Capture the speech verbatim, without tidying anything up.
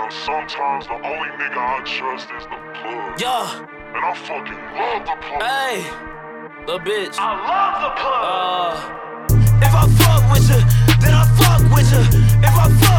But sometimes the only nigga I trust is the plug. Yeah. And I fucking love the plug. Hey, little bitch. I love the plug. Uh, if I fuck with you, then I fuck with you. If I fuck